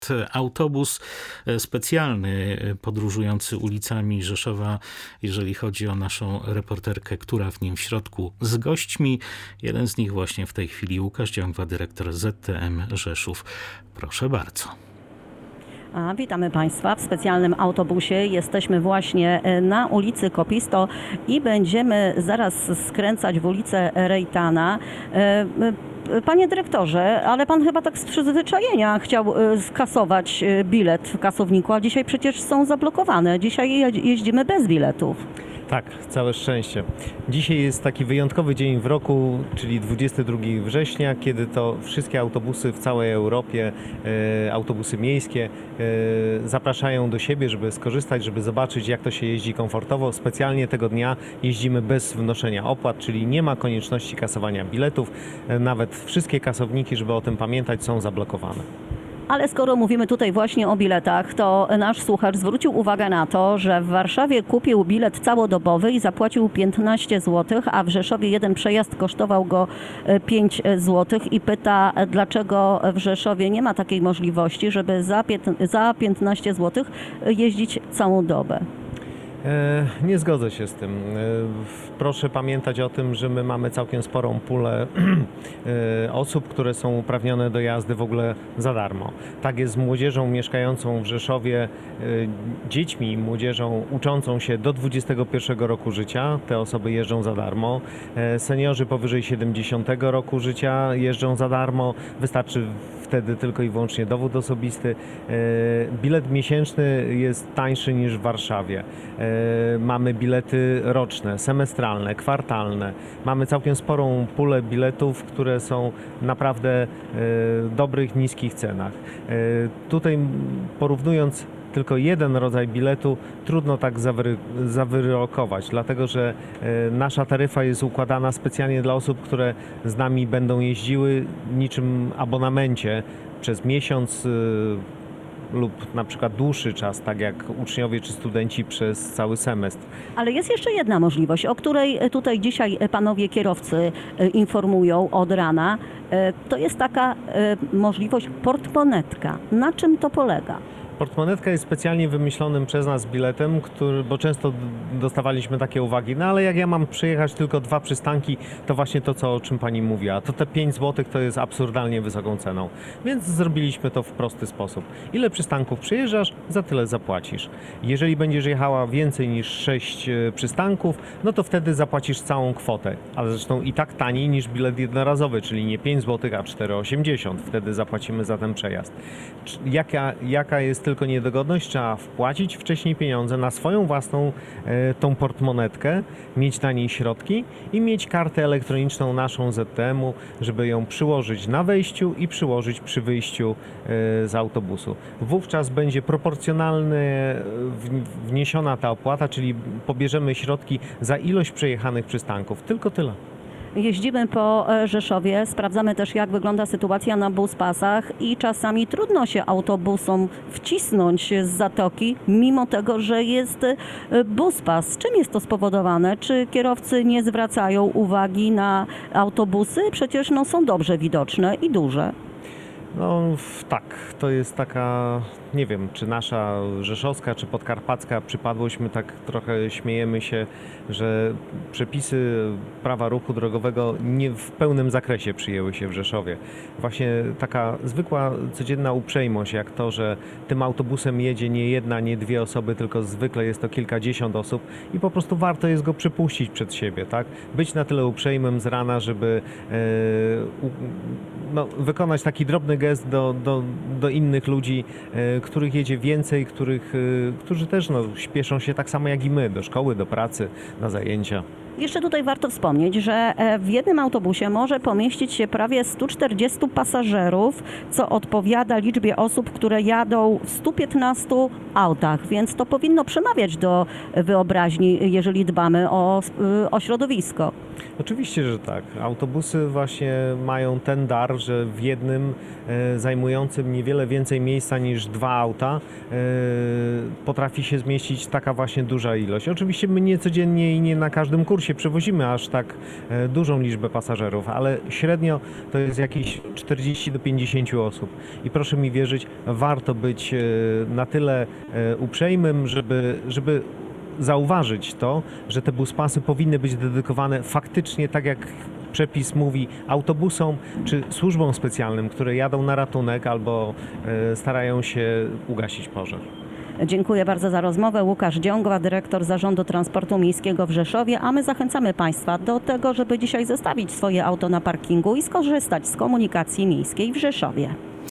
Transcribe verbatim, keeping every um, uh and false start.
autobus specjalny podróżujący ulicami Rzeszowa, jeżeli chodzi o naszą reporterkę, która w nim w środku z gośćmi. Jeden z nich właśnie w tej chwili Łukasz Dziągwa, dyrektor Z T M Rzeszów. Proszę bardzo. A, witamy Państwa w specjalnym autobusie. Jesteśmy właśnie na ulicy Kopisto i będziemy zaraz skręcać w ulicę Rejtana. Panie dyrektorze, ale pan chyba tak z przyzwyczajenia chciał skasować bilet w kasowniku, a dzisiaj przecież są zablokowane. Dzisiaj jeździmy bez biletów. Tak, całe szczęście. Dzisiaj jest taki wyjątkowy dzień w roku, czyli dwudziestego drugiego września, kiedy to wszystkie autobusy w całej Europie, e, autobusy miejskie e, zapraszają do siebie, żeby skorzystać, żeby zobaczyć, jak to się jeździ komfortowo. Specjalnie tego dnia jeździmy bez wnoszenia opłat, czyli nie ma konieczności kasowania biletów. E, nawet wszystkie kasowniki, żeby o tym pamiętać, są zablokowane. Ale skoro mówimy tutaj właśnie o biletach, to nasz słuchacz zwrócił uwagę na to, że w Warszawie kupił bilet całodobowy i zapłacił piętnaście złotych, a w Rzeszowie jeden przejazd kosztował go pięć złotych i pyta, dlaczego w Rzeszowie nie ma takiej możliwości, żeby za, za piętnaście złotych jeździć całą dobę. E, nie zgodzę się z tym. E, proszę pamiętać o tym, że my mamy całkiem sporą pulę e, osób, które są uprawnione do jazdy w ogóle za darmo. Tak jest z młodzieżą mieszkającą w Rzeszowie, e, dziećmi i młodzieżą uczącą się do dwudziestego pierwszego roku życia. Te osoby jeżdżą za darmo. E, seniorzy powyżej siedemdziesiątego roku życia jeżdżą za darmo. Wystarczy wtedy tylko i wyłącznie dowód osobisty. E, bilet miesięczny jest tańszy niż w Warszawie. E, Mamy bilety roczne, semestralne, kwartalne. Mamy całkiem sporą pulę biletów, które są naprawdę w dobrych, niskich cenach. Tutaj porównując tylko jeden rodzaj biletu, trudno tak zawy- zawyrokować, dlatego że nasza taryfa jest układana specjalnie dla osób, które z nami będą jeździły niczym abonamencie przez miesiąc lub na przykład dłuższy czas, tak jak uczniowie czy studenci przez cały semestr. Ale jest jeszcze jedna możliwość, o której tutaj dzisiaj panowie kierowcy informują od rana. To jest taka możliwość portmonetka. Na czym to polega? Portmonetka jest specjalnie wymyślonym przez nas biletem, który, bo często dostawaliśmy takie uwagi, no ale jak ja mam przejechać tylko dwa przystanki, to właśnie to, co, o czym pani mówiła, to te pięć złotych to jest absurdalnie wysoką ceną. Więc zrobiliśmy to w prosty sposób. Ile przystanków przyjeżdżasz, za tyle zapłacisz. Jeżeli będziesz jechała więcej niż sześć przystanków, no to wtedy zapłacisz całą kwotę, ale zresztą i tak taniej niż bilet jednorazowy, czyli nie pięć złotych, a cztery osiemdziesiąt. Wtedy zapłacimy za ten przejazd. Jaka, jaka jest tylko niedogodność, trzeba wpłacić wcześniej pieniądze na swoją własną e, tą portmonetkę, mieć na niej środki i mieć kartę elektroniczną naszą Z T M-u, żeby ją przyłożyć na wejściu i przyłożyć przy wyjściu e, z autobusu. Wówczas będzie proporcjonalnie wniesiona ta opłata, czyli pobierzemy środki za ilość przejechanych przystanków. Tylko tyle. Jeździmy po Rzeszowie, sprawdzamy też, jak wygląda sytuacja na buspasach i czasami trudno się autobusom wcisnąć z zatoki, mimo tego, że jest buspas. Czym jest to spowodowane? Czy kierowcy nie zwracają uwagi na autobusy? Przecież no, są dobrze widoczne i duże. No tak, to jest taka, nie wiem, czy nasza rzeszowska, czy podkarpacka przypadłość. My tak trochę śmiejemy się, że przepisy prawa ruchu drogowego nie w pełnym zakresie przyjęły się w Rzeszowie. Właśnie taka zwykła, codzienna uprzejmość, jak to, że tym autobusem jedzie nie jedna, nie dwie osoby, tylko zwykle jest to kilkadziesiąt osób i po prostu warto jest go przypuścić przed siebie, tak? Być na tyle uprzejmym z rana, żeby e, u, no, wykonać taki drobny gest do, do, do innych ludzi, e, których jedzie więcej, których, e, którzy też no, śpieszą się tak samo jak i my, do szkoły, do pracy, na zajęcia. Jeszcze tutaj warto wspomnieć, że w jednym autobusie może pomieścić się prawie stu czterdziestu pasażerów, co odpowiada liczbie osób, które jadą w stu piętnastu autach, więc to powinno przemawiać do wyobraźni, jeżeli dbamy o, o środowisko. Oczywiście, że tak. Autobusy właśnie mają ten dar, że w jednym e, zajmującym niewiele więcej miejsca niż dwa auta e, potrafi się zmieścić taka właśnie duża ilość. Oczywiście my nie codziennie i nie na każdym kursie konkursie przewozimy aż tak e, dużą liczbę pasażerów, ale średnio to jest jakieś czterdzieści do pięćdziesięciu osób. I proszę mi wierzyć, warto być e, na tyle e, uprzejmym, żeby, żeby zauważyć to, że te buspasy powinny być dedykowane faktycznie tak jak przepis mówi autobusom czy służbom specjalnym, które jadą na ratunek albo e, starają się ugasić pożar. Dziękuję bardzo za rozmowę. Łukasz Dziągła, dyrektor Zarządu Transportu Miejskiego w Rzeszowie, a my zachęcamy Państwa do tego, żeby dzisiaj zostawić swoje auto na parkingu i skorzystać z komunikacji miejskiej w Rzeszowie.